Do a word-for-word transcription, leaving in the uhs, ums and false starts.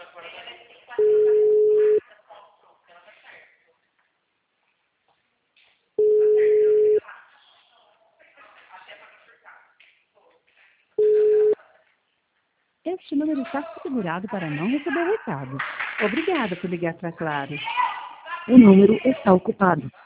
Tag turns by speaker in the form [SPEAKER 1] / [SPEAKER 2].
[SPEAKER 1] Este número está configurado para não receber recado. Obrigada por ligar para Claro. O número está ocupado.